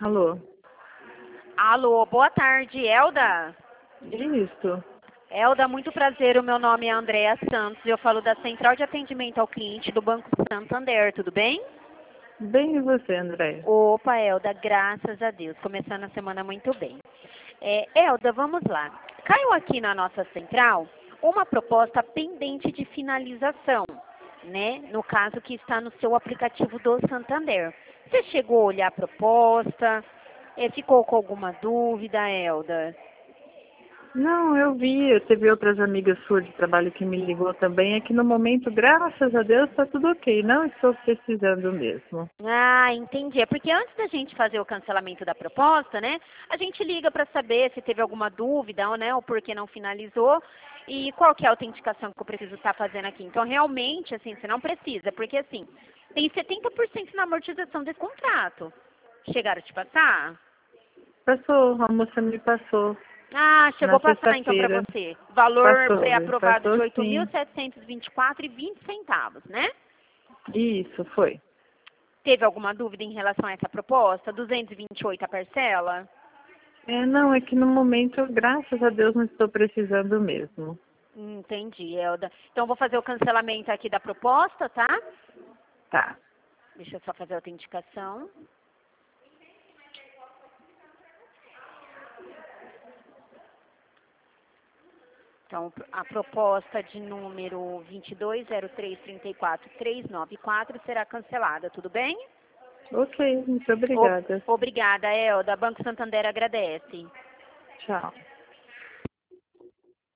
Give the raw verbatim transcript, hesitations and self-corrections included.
Alô? Alô, boa tarde, Elda. Isso. Elda, muito prazer, o meu nome é Andréa Santos, eu falo da Central de Atendimento ao Cliente do Banco Santander, tudo bem? Bem, e você, André? Opa, Elda, graças a Deus, começando a semana muito bem. É, Elda, vamos lá. Caiu aqui na nossa central uma proposta pendente de finalização, né? No caso que está no seu aplicativo do Santander. Você chegou a olhar a proposta? É, ficou com alguma dúvida, Elda? Não, eu vi, eu teve outras amigas suas de trabalho que me ligou também. É que no momento, graças a Deus, está tudo ok. Não estou precisando mesmo. Ah, entendi. É porque antes da gente fazer o cancelamento da proposta, né, a gente liga para saber se teve alguma dúvida ou, né, ou por que não finalizou e qual que é a autenticação que eu preciso estar fazendo aqui. Então, realmente, assim, você não precisa, porque, assim, tem setenta por cento na amortização desse contrato. Chegaram a te passar? Passou, a moça me passou Ah, chegou na a passar então para sexta-feira. você. Valor Passou, pré-aprovado de passou oito mil sim. setecentos e vinte e quatro reais e vinte centavos, né? Isso, foi. Teve alguma dúvida em relação a essa proposta? duzentos e vinte e oito a parcela? É, não, é que no momento, graças a Deus, não estou precisando mesmo. Entendi, Elda. Então, vou fazer o cancelamento aqui da proposta, tá? Tá. Deixa eu só fazer a autenticação. Então, a proposta de número vinte e dois zero três trinta e quatro trezentos e noventa e quatro será cancelada, tudo bem? Ok, muito O- obrigada. Obrigada, Elda. Banco Santander agradece. Tchau.